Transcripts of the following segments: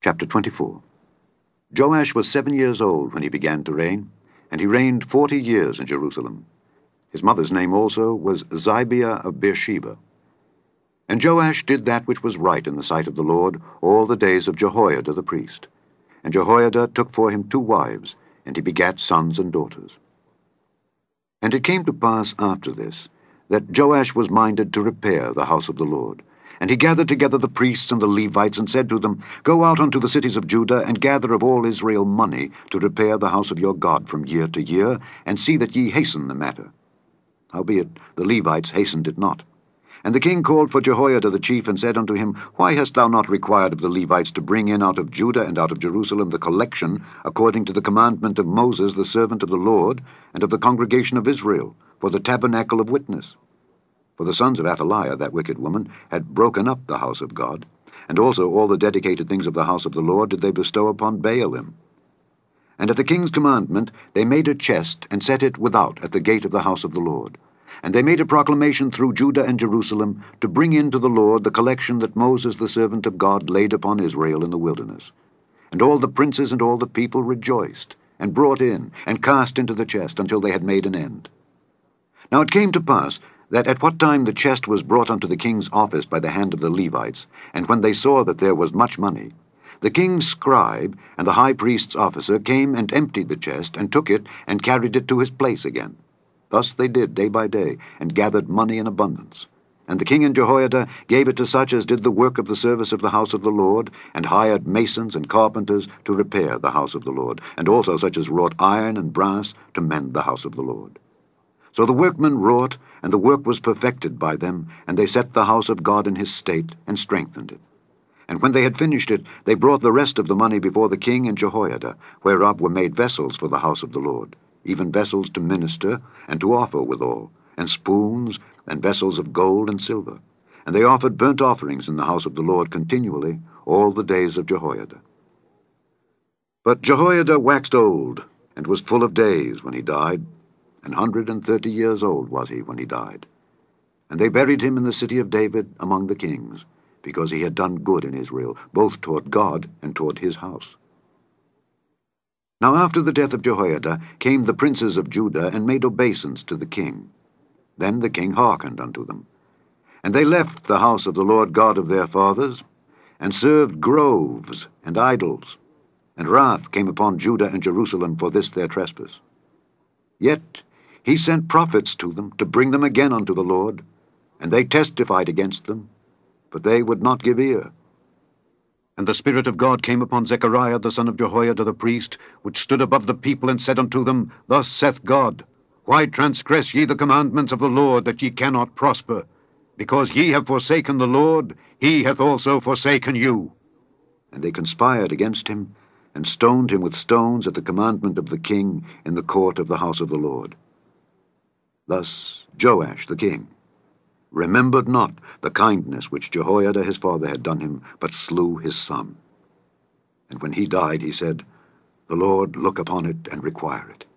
Chapter 24. Joash was 7 years old when he began to reign, and he reigned 40 years in Jerusalem. His mother's name also was Zibiah of Beersheba. And Joash did that which was right in the sight of the Lord all the days of Jehoiada the priest. And Jehoiada took for him 2 wives, and he begat sons and daughters. And it came to pass after this, that Joash was minded to repair the house of the Lord. And he gathered together the priests and the Levites, and said to them, Go out unto the cities of Judah, and gather of all Israel money to repair the house of your God from year to year, and see that ye hasten the matter. Howbeit the Levites hastened it not. And the king called for Jehoiada the chief, and said unto him, Why hast thou not required of the Levites to bring in out of Judah and out of Jerusalem the collection, according to the commandment of Moses the servant of the Lord, and of the congregation of Israel, for the tabernacle of witness? For the sons of Athaliah, that wicked woman, had broken up the house of God, and also all the dedicated things of the house of the Lord did they bestow upon Baalim. And at the king's commandment they made a chest, and set it without at the gate of the house of the Lord. And they made a proclamation through Judah and Jerusalem to bring in to the Lord the collection that Moses the servant of God laid upon Israel in the wilderness. And all the princes and all the people rejoiced, and brought in, and cast into the chest, until they had made an end. Now it came to pass, that at what time the chest was brought unto the king's office by the hand of the Levites, and when they saw that there was much money, the king's scribe and the high priest's officer came and emptied the chest, and took it, and carried it to his place again. Thus they did day by day, and gathered money in abundance. And the king and Jehoiada gave it to such as did the work of the service of the house of the Lord, and hired masons and carpenters to repair the house of the Lord, and also such as wrought iron and brass to mend the house of the Lord. So the workmen wrought, and the work was perfected by them, and they set the house of God in his state, and strengthened it. And when they had finished it, they brought the rest of the money before the king and Jehoiada, whereof were made vessels for the house of the Lord, even vessels to minister, and to offer withal, and spoons, and vessels of gold and silver. And they offered burnt offerings in the house of the Lord continually, all the days of Jehoiada. But Jehoiada waxed old, and was full of days when he died, 130 years old was he when he died. And they buried him in the city of David among the kings, because he had done good in Israel, both toward God and toward his house. Now after the death of Jehoiada came the princes of Judah, and made obeisance to the king. Then the king hearkened unto them. And they left the house of the Lord God of their fathers, and served groves and idols. And wrath came upon Judah and Jerusalem for this their trespass. Yet he sent prophets to them, to bring them again unto the Lord, and they testified against them, but they would not give ear. And the Spirit of God came upon Zechariah the son of Jehoiada the priest, which stood above the people, and said unto them, Thus saith God, Why transgress ye the commandments of the Lord, that ye cannot prosper? Because ye have forsaken the Lord, he hath also forsaken you. And they conspired against him, and stoned him with stones at the commandment of the king in the court of the house of the Lord. Thus Joash the king remembered not the kindness which Jehoiada his father had done him, but slew his son. And when he died, he said, The Lord look upon it and require it.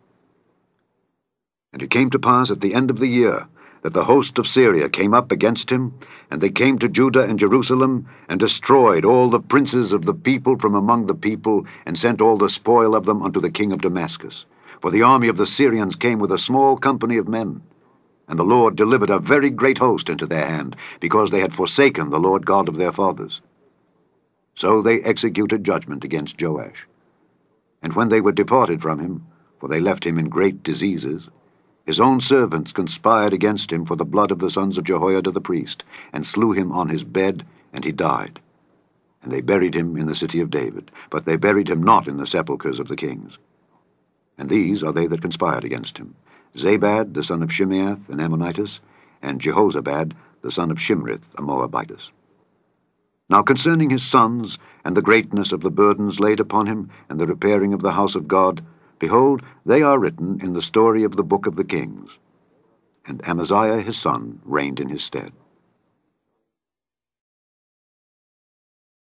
And it came to pass at the end of the year, that the host of Syria came up against him, and they came to Judah and Jerusalem, and destroyed all the princes of the people from among the people, and sent all the spoil of them unto the king of Damascus. For the army of the Syrians came with a small company of men, and the Lord delivered a very great host into their hand, because they had forsaken the Lord God of their fathers. So they executed judgment against Joash. And when they were departed from him, for they left him in great diseases, his own servants conspired against him for the blood of the sons of Jehoiada the priest, and slew him on his bed, and he died. And they buried him in the city of David, but they buried him not in the sepulchres of the kings. And these are they that conspired against him, Zabad the son of Shimeath, an Ammonitess, and Jehozabad the son of Shimrith, a Moabitess. Now concerning his sons, and the greatness of the burdens laid upon him, and the repairing of the house of God, behold, they are written in the story of the book of the kings. And Amaziah his son reigned in his stead.